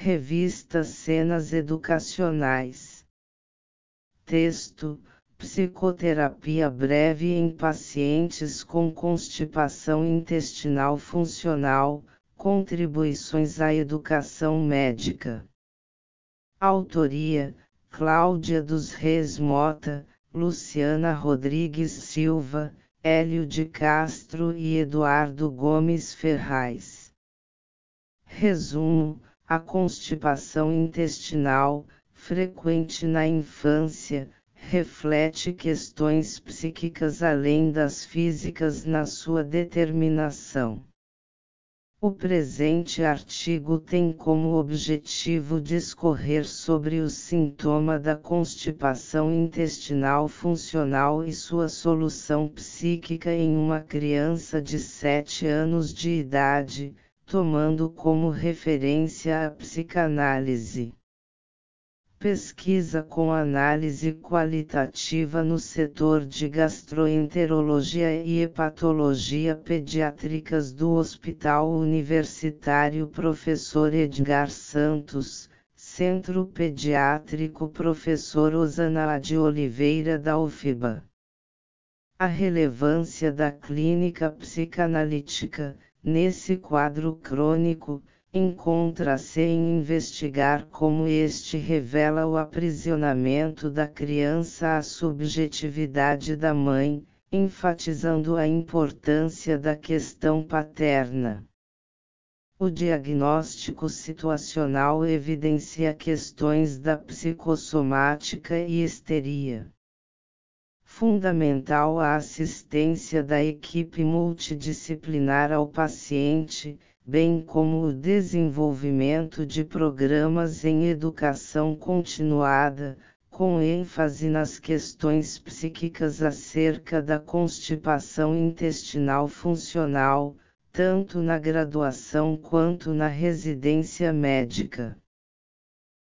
Revista Cenas Educacionais. Texto: Psicoterapia breve em pacientes com constipação intestinal funcional, contribuições à educação médica. Autoria: Cláudia dos Reis Mota, Luciana Rodrigues Silva, Hélio de Castro e Eduardo Gomes Ferraz. Resumo: a constipação intestinal, frequente na infância, reflete questões psíquicas além das físicas na sua determinação. O presente artigo tem como objetivo discorrer sobre o sintoma da constipação intestinal funcional e sua solução psíquica em uma criança de 7 anos de idade, tomando como referência a psicanálise. Pesquisa com análise qualitativa no setor de gastroenterologia e hepatologia pediátricas do Hospital Universitário Professor Edgar Santos, Centro Pediátrico Professor Osana de Oliveira da UFBA. A relevância da clínica psicanalítica, nesse quadro crônico, encontra-se em investigar como este revela o aprisionamento da criança à subjetividade da mãe, enfatizando a importância da questão paterna. O diagnóstico situacional evidencia questões da psicossomática e histeria. Fundamental a assistência da equipe multidisciplinar ao paciente, bem como o desenvolvimento de programas em educação continuada, com ênfase nas questões psíquicas acerca da constipação intestinal funcional, tanto na graduação quanto na residência médica.